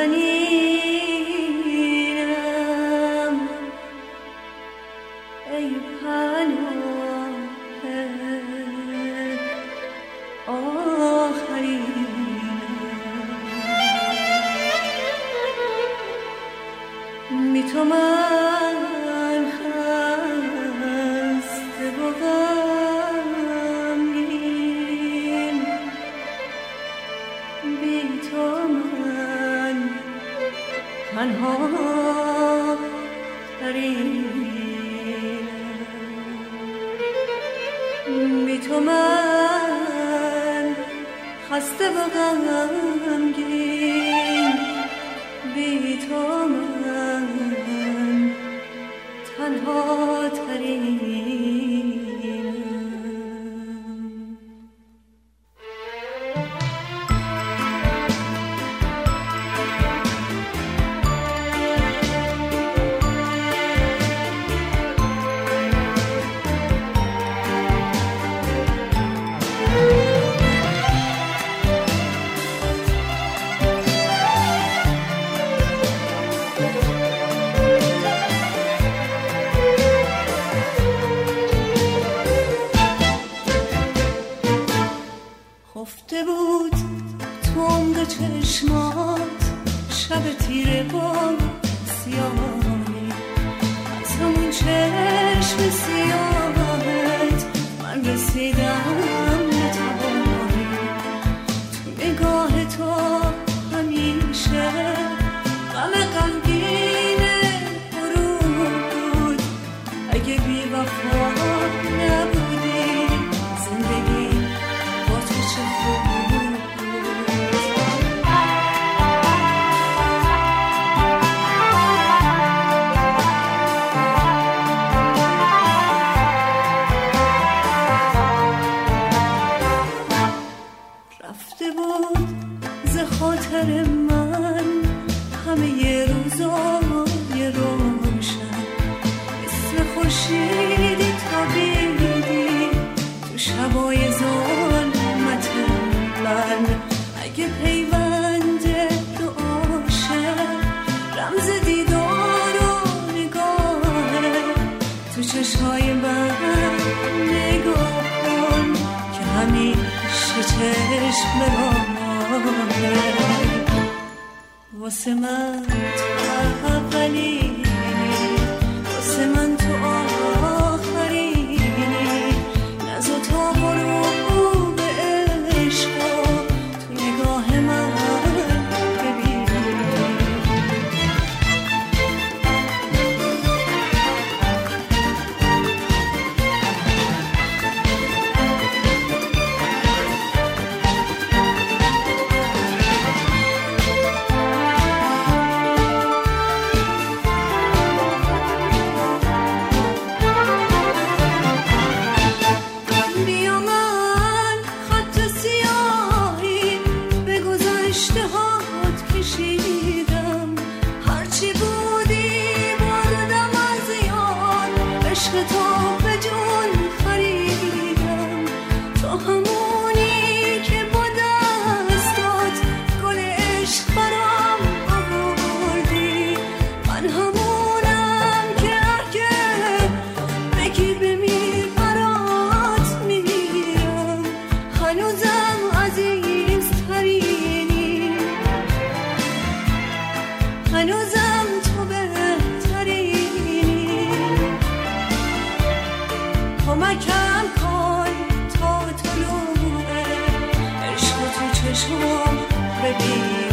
نازنینم ای پناه آخرینم بی تو من خسته و غمگین بی تو من تنها ترینم بی تو من خسته و غمگین بی تو من تنها ترینم خفته بود تو عمق چشمات شب تیره با سیاهی از همون چشم سیاهت من رسیدم به تباهی تو نگاه تو همیشه غم غمگین غروب بود اگه بی وفا نبودی زندگی رفته بود ز خاطر من همه ی روزای روشن مثل خورشیدی تابیدی تو شبای ظلمت من اگه پیوند دو عاشق رمز دیدار و نگاهه تو چشمای من نگاه کن که همیشه چشم راهه واسه من تو اولی واسه من تو آخری نز و تاب و روح عشقا تو نگاه من ببین هنوزم تو بهترینی کمکم کن تا طلوع عشق تو چشم ببین